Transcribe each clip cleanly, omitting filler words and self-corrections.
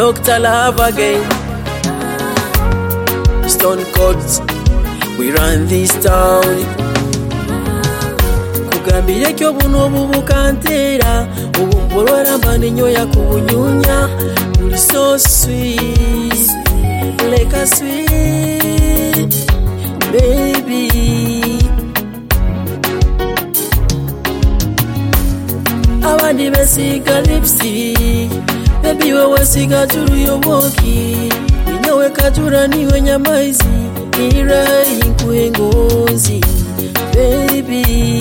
Dr. Love again. Stone Court, we run this town. Kugambire kyo buno bubukantera obumbolora maninyo ya kubunyunya. You're so sweet, like a sweet baby. Abandi besiga lipstick, baby wewe siga turu yoboki. Ninyowe kajura niwe nyamaizi, ira inkwe ngozi baby.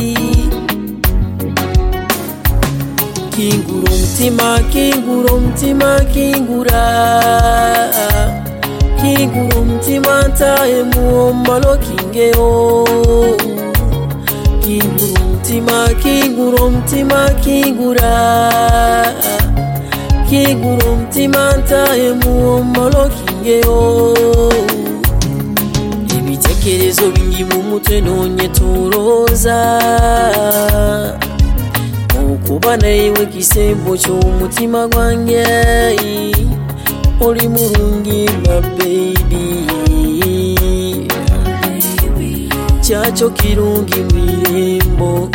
Kinguru mtima, kinguru mtima, kingura. Kinguru mtima tae muomalo kingeo. Kinguru mtima, kinguru mtima, kingura. Kinguru mtima tae muomalo kingeo. Ibitekerezo bingi mu mutwe nonye turoza. Kubana iwe kisembo cy'umutima gwange. Oli murungi my baby. Chacho kirungi mwirembo.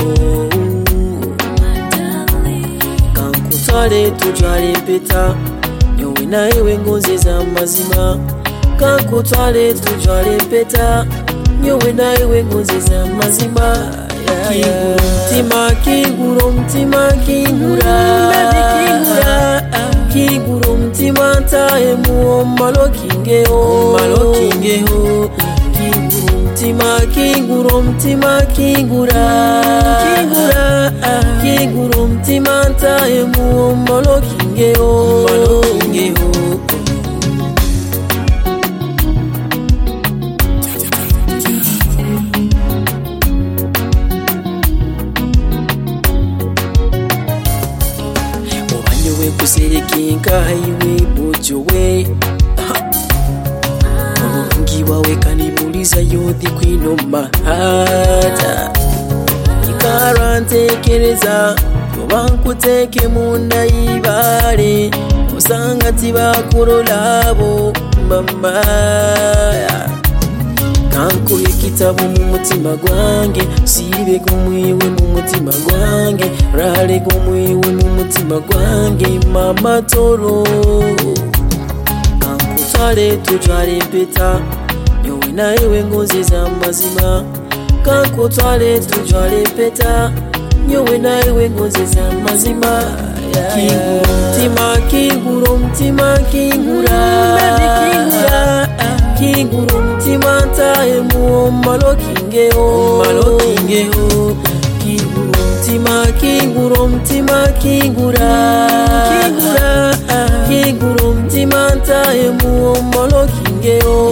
Kankutwale tujwale mpeta, nyowe nawe ngonze za mazima. Kankutwale tujwale mpeta, nyowe nawe ngonze za mazima. Kinguru mtima, kingura. Kinguru mtima tae muomalo kingeo. Kinguru mtima, kinguru mtima, kingura. Kinguru mtima tae muomalo kingeo. Kuserekinga highway bojowe. Urungi wawe kanibuliza you're the queen of my heart. Ikarantekereza bankuteke munda ibare. Usanga tibakurolabo mama. Kankuye kitabo mu mutima gwange, sibe gumwiwe mu mutima gwange, rale gumwiwe mu mutima gwange mama toro. Kankutwale tujwale mpeta, nyowe nawe ngonze za mazima. Kankutwale tujwale mpeta, nyowe nawe ngonze za mazima. Kinguru mtima, kinguru mtima, kingura. Kinguru mtima tae muomalo kingeo. Kinguru mtima, kinguru mtima, kingura. Kinguru mtima tae muomalo kingeo.